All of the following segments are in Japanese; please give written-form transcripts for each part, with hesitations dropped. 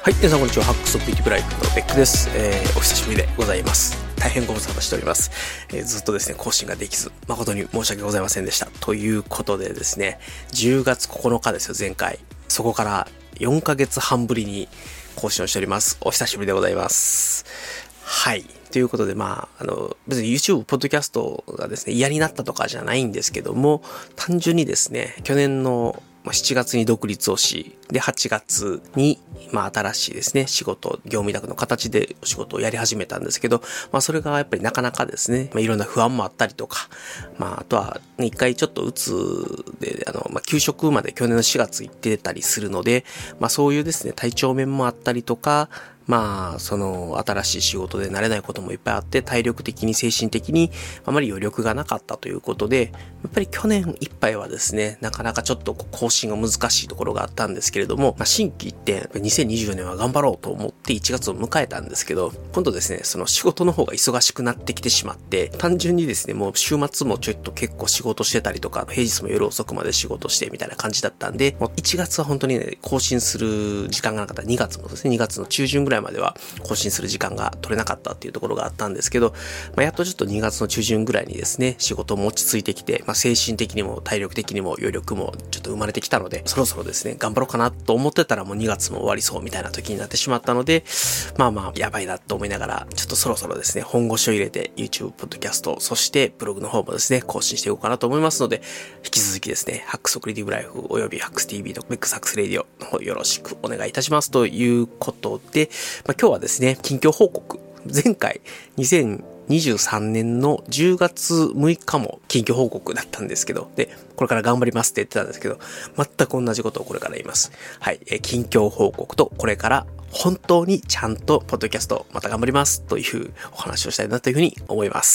はい、皆さんこんにちは。ハックスオブビューティブライフのベックです。お久しぶりでございます。大変ご無沙汰しております。ずっとですね、更新ができず、誠に申し訳ございませんでした。ということでですね、10月9日ですよ、前回。そこから4ヶ月半ぶりに更新をしております。お久しぶりでございます。はい。ということで、別に YouTube、ポッドキャストがですね、嫌になったとかじゃないんですけども、単純にですね、去年の7月に独立をし、で、8月に、新しいですね、仕事、業務委託の形でお仕事をやり始めたんですけど、それがやっぱりなかなかですね、いろんな不安もあったりとか、あとは、一回ちょっとうつで、休職まで去年の4月行ってたりするので、そういうですね、体調面もあったりとか、新しい仕事で慣れないこともいっぱいあって、体力的に精神的にあまり余力がなかったということで、やっぱり去年いっぱいはですね、なかなかちょっと更新が難しいところがあったんですけれども、心機一転、2024年は頑張ろうと思って1月を迎えたんですけど、今度ですね、その仕事の方が忙しくなってきてしまって、単純にですね、もう週末もちょっと結構仕事してたりとか、平日も夜遅くまで仕事してみたいな感じだったんで、もう1月は本当にね、更新する時間がなかった。2月もですね、2月の中旬ぐらいまでは更新する時間が取れなかったっていうところがあったんですけど、やっとちょっと2月の中旬ぐらいにですね、仕事も落ち着いてきて、精神的にも体力的にも余力もちょっと生まれてきたので、そろそろですね、頑張ろうかなと思ってたらもう2月も終わりそうみたいな時になってしまったので、やばいなと思いながら、ちょっとそろそろですね、本腰を入れて YouTube、ポッドキャスト、そしてブログの方もですね、更新していこうかなと思いますので、引き続きですね、ハックスクリエイティブライフおよびハックス TV とメックスハックスレディオの方よろしくお願いいたしますということで、今日はですね、近況報告。前回、2023年の10月6日も近況報告だったんですけど、で、これから頑張りますって言ってたんですけど、全く同じことをこれから言います。はい、近況報告と、これから本当にちゃんとポッドキャストまた頑張りますというお話をしたいなというふうに思います。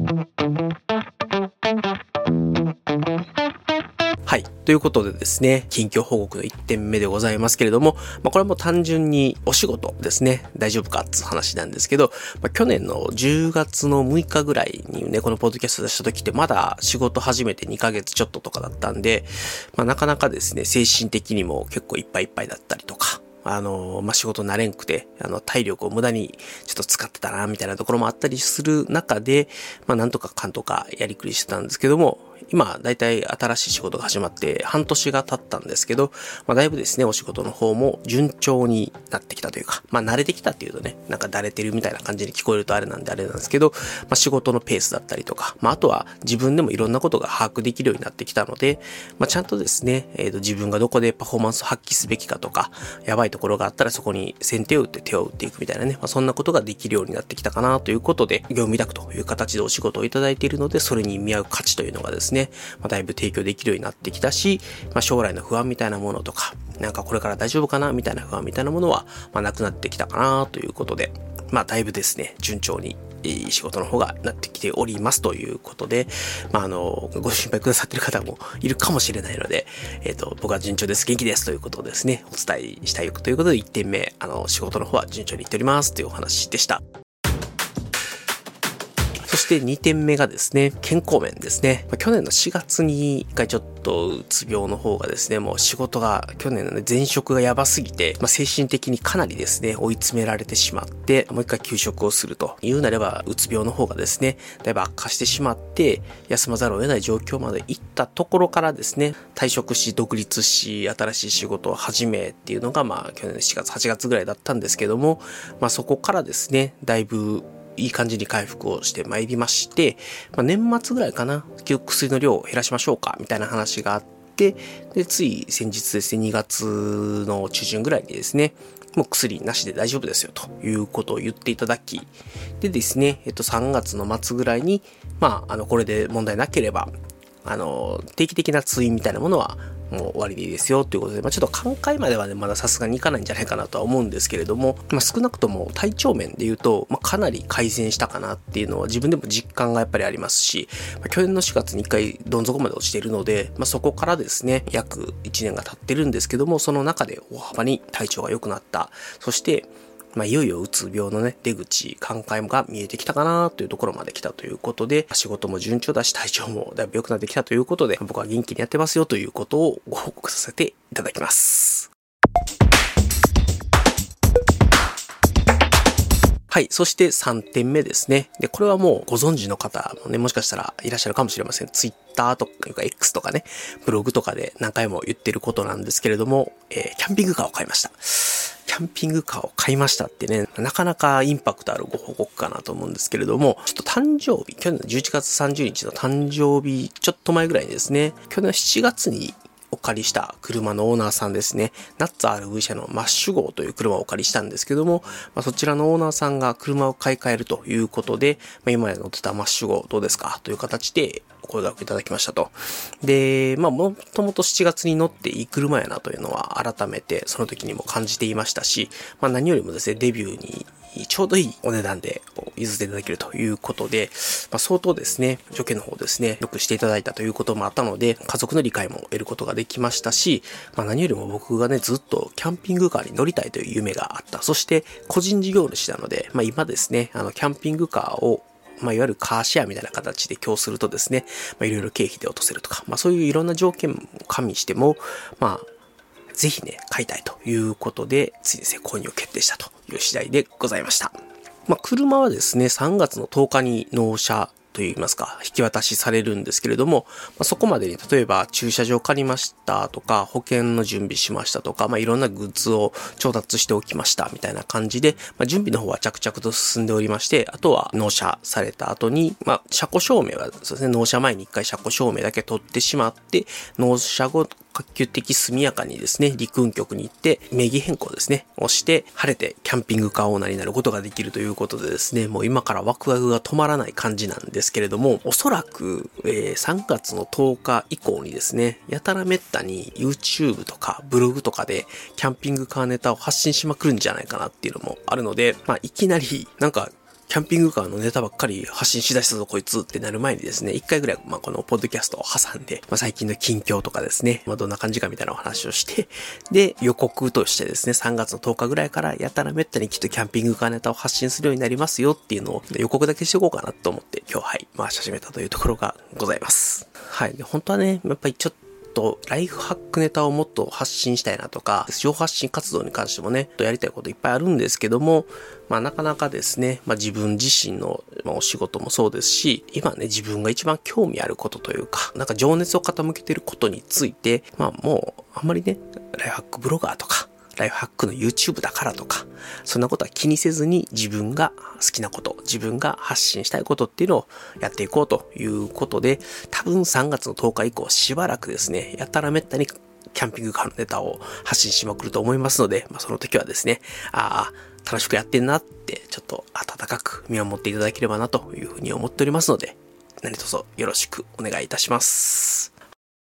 はい。ということでですね、近況報告の1点目でございますけれども、これはもう単純にお仕事ですね、大丈夫かっていう話なんですけど、去年の10月の6日ぐらいにね、このポッドキャスト出した時ってまだ仕事始めて2ヶ月ちょっととかだったんで、なかなかですね、精神的にも結構いっぱいいっぱいだったりとか、仕事慣れんくて、体力を無駄にちょっと使ってたな、みたいなところもあったりする中で、なんとかかんとかやりくりしてたんですけども、今、だいたい新しい仕事が始まって半年が経ったんですけど、だいぶですね、お仕事の方も順調になってきたというか、慣れてきたっていうとね、なんか慣れてるみたいな感じに聞こえるとあれなんですけど、仕事のペースだったりとか、あとは自分でもいろんなことが把握できるようになってきたので、ちゃんとですね、自分がどこでパフォーマンスを発揮すべきかとか、やばいところがあったらそこに先手を打って手を打っていくみたいなね、そんなことができるようになってきたかなということで、業務委託という形でお仕事をいただいているので、それに見合う価値というのがですね、だいぶ提供できるようになってきたし、将来の不安みたいなものとか、なんかこれから大丈夫かなみたいな不安みたいなものは、なくなってきたかなということで、だいぶですね、順調に仕事の方がなってきておりますということで、ご心配くださっている方もいるかもしれないので、僕は順調です、元気ですということをですね、お伝えしたいということで、1点目、仕事の方は順調にいっておりますというお話でした。そして2点目がですね、健康面ですね。去年の4月に一回ちょっとうつ病の方がですね、もう仕事が去年のね、前職がやばすぎて、精神的にかなりですね、追い詰められてしまって、もう一回休職をするというなれば、うつ病の方がですね、だいぶ悪化してしまって、休まざるを得ない状況まで行ったところからですね、退職し、独立し、新しい仕事を始めっていうのが、去年の4月、8月ぐらいだったんですけども、そこからですね、だいぶいい感じに回復をしてまいりまして、年末ぐらいかな、薬の量を減らしましょうかみたいな話があって、で、つい先日ですね、2月の中旬ぐらいにですね、もう薬なしで大丈夫ですよということを言っていただき、でですね、3月の末ぐらいに、これで問題なければ、定期的な通院みたいなものはもう終わりでいいですよということで、ちょっと寛解まではね、まださすがにいかないんじゃないかなとは思うんですけれども、少なくとも体調面で言うと、かなり改善したかなっていうのは自分でも実感がやっぱりありますし、去年の4月に1回どん底まで落ちているので、そこからですね、約1年が経ってるんですけども、その中で大幅に体調が良くなった。そして、いよいようつ病のね、出口、寛解が見えてきたかなというところまで来たということで、仕事も順調だし、体調もだいぶ良くなってきたということで、僕は元気にやってますよということをご報告させていただきます。 はい。そして3点目ですね。で、これはもうご存知の方もね、もしかしたらいらっしゃるかもしれません。Twitter とか X とかね、ブログとかで何回も言ってることなんですけれども、キャンピングカーを買いました。キャンピングカーを買いましたってね、なかなかインパクトあるご報告かなと思うんですけれども、ちょっと誕生日、去年の11月30日の誕生日、ちょっと前ぐらいにですね、去年の7月にお借りした車のオーナーさんですね。ナッツ RV 社のマッシュ号という車をお借りしたんですけども、そちらのオーナーさんが車を買い替えるということで、今まで乗ってたマッシュ号どうですかという形でお声掛けいただきましたと。で、もともと7月に乗っていい車やなというのは改めてその時にも感じていましたし、何よりもですね、デビューにちょうどいいお値段で譲っていただけるということで、相当ですね、条件の方ですね、よくしていただいたということもあったので、家族の理解も得ることができましたし、何よりも僕がね、ずっとキャンピングカーに乗りたいという夢があった。そして、個人事業主なので、今ですね、キャンピングカーをいわゆるカーシェアみたいな形で供するとですね、いろいろ経費で落とせるとか、そういういろんな条件を加味しても、ぜひね、買いたいということで、ついですね、購入を決定したという次第でございました。車はですね、3月の10日に納車といいますか、引き渡しされるんですけれども、そこまでに例えば駐車場借りましたとか、保険の準備しましたとか、いろんなグッズを調達しておきましたみたいな感じで、準備の方は着々と進んでおりまして、あとは納車された後に、車庫証明はそうですね、納車前に一回車庫証明だけ取ってしまって、納車後、可及的速やかにですね、陸運局に行って名義変更ですね、をして晴れてキャンピングカーオーナーになることができるということでですね、もう今からワクワクが止まらない感じなんですけれども、おそらく、3月の10日以降にですね、やたらめったに YouTube とかブログとかでキャンピングカーネタを発信しまくるんじゃないかなっていうのもあるので、いきなりキャンピングカーのネタばっかり発信しだしたぞこいつってなる前にですね、一回ぐらいこのポッドキャストを挟んで、最近の近況とかですね、どんな感じかみたいなお話をして、で、予告としてですね、3月の10日ぐらいからやたらめったにきっとキャンピングカーネタを発信するようになりますよっていうのを予告だけしておこうかなと思って今日回し始めたというところがございます。はい。で本当はね、やっぱりちょっとライフハックネタをもっと発信したいなとか、情報発信活動に関してもね、やりたいこといっぱいあるんですけども、なかなかですね、自分自身のお仕事もそうですし、今ね、自分が一番興味あることというか、情熱を傾けていることについて、もうあんまりね、ライフハックブロガーとか、ライフハックの YouTube だからとか、そんなことは気にせずに自分が好きなこと、自分が発信したいことっていうのをやっていこうということで、多分3月の10日以降しばらくですね、やたらめったにキャンピングカーのネタを発信しまくると思いますので、その時はですね、楽しくやってんなってちょっと温かく見守っていただければなというふうに思っておりますので、何卒よろしくお願いいたします。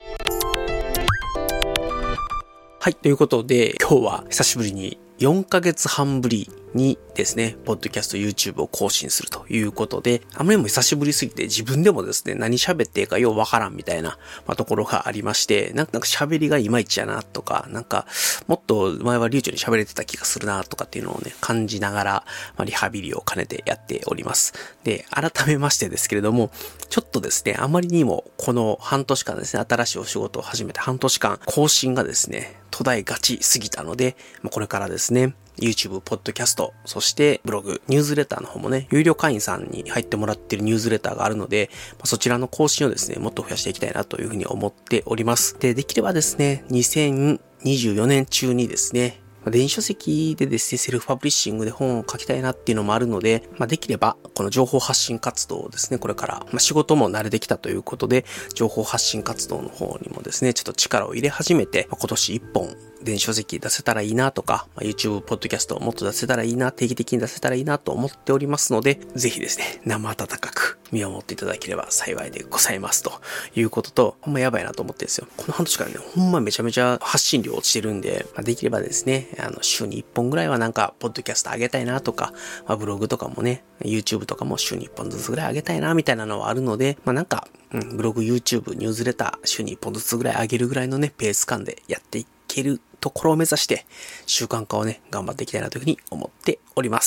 はい、ということで今日は久しぶりに4ヶ月半ぶりにですね、ポッドキャスト YouTube を更新するということで、あまりにも久しぶりすぎて自分でもですね、何喋っていいかようわからんみたいな、ところがありまして、なんか喋りがいまいちやなとか、もっと前は流暢に喋れてた気がするなとかっていうのをね、感じながら、リハビリを兼ねてやっております。で、改めましてですけれども、ちょっとですね、あまりにもこの半年間ですね、新しいお仕事を始めて半年間、更新がですね、途絶えがちすぎたので、これからですね、YouTube、ポッドキャスト、そしてブログ、ニュースレターの方もね、有料会員さんに入ってもらっているニュースレターがあるので、そちらの更新をですね、もっと増やしていきたいなというふうに思っております。で、できればですね、2024年中にですね、電子書籍でですね、セルフパブリッシングで本を書きたいなっていうのもあるので、できれば、この情報発信活動をですね、これから、仕事も慣れてきたということで、情報発信活動の方にもですね、ちょっと力を入れ始めて、今年1本、電子書籍出せたらいいなとか、YouTube、ポッドキャストをもっと出せたらいいな、定期的に出せたらいいなと思っておりますので、ぜひですね、生温かく見守っていただければ幸いでございますということと、ほんまやばいなと思ってるんですよ。この半年からね、ほんまめちゃめちゃ発信量落ちてるんで、できればですね、週に1本ぐらいはポッドキャスト上げたいなとか、ブログとかもね、YouTube とかも週に1本ずつぐらい上げたいなみたいなのはあるので、ブログ、YouTube、ニュースレター、週に1本ずつぐらい上げるぐらいのね、ペース感でやっていけるところを目指して習慣化をね、頑張っていきたいなというふうに思っております。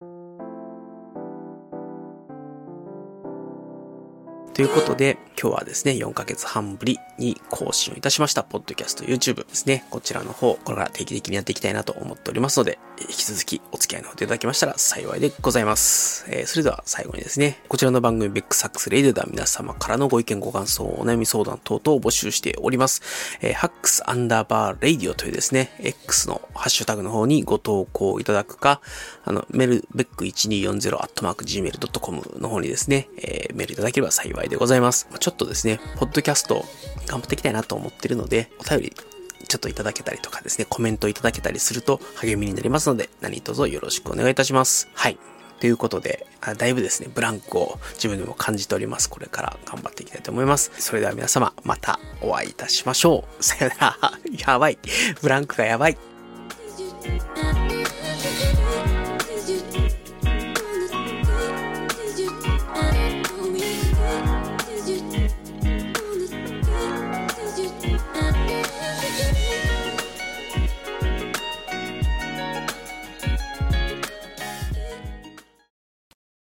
ということで、今日はですね、4ヶ月半ぶりに更新をいたしました、ポッドキャスト YouTube ですね。こちらの方、これから定期的にやっていきたいなと思っておりますので、 引き続きお付き合いの方いただきましたら幸いでございます。それでは最後にですね、こちらの番組ベックサックスレイディオでは皆様からのご意見ご感想、お悩み相談等々を募集しております。ハックス_レイディオというですね、X のハッシュタグの方にご投稿いただくか、メール、ベック1240@gmail.com の方にですね、メールいただければ幸いでございます。ちょっとですね、ポッドキャスト頑張っていきたいなと思っているので、お便りちょっといただけたりとかですね、コメントいただけたりすると励みになりますので、何卒よろしくお願いいたします。はい。ということで、だいぶですね、ブランクを自分でも感じております。これから頑張っていきたいと思います。それでは皆様、またお会いいたしましょう。さよなら。やばい。ブランクがやばい。